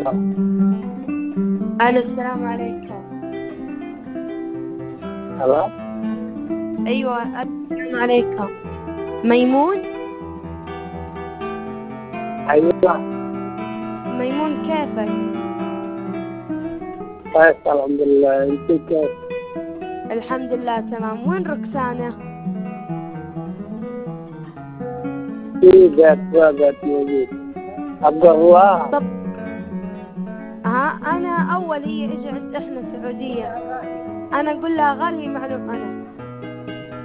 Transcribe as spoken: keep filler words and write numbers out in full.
الو السلام عليكم. الو ايوه السلام عليكم. ميمون؟ ايوه ميمون كيفك؟ كويس الحمد لله، انت كيف؟ الحمد لله تمام. وين ركسانة؟ في بيت بيت موجود. عبد الله. طب ها انا اول هي اجت احنا سعودية، انا اقول لها غالي معلوم انا